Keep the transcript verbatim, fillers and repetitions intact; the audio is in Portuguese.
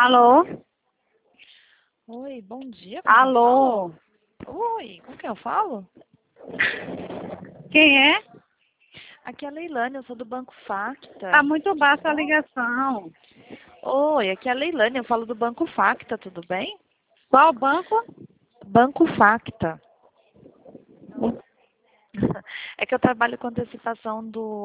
Alô? Oi, bom dia. Com quem eu Alô? falo? Oi, com quem eu falo? Quem é? Aqui é a Leilane, eu sou do Banco Facta. Tá muito Tudo baixa a bom? ligação. Oi, aqui é a Leilane, eu falo do Banco Facta, tudo bem? Qual banco? Banco Facta. É que eu trabalho com antecipação do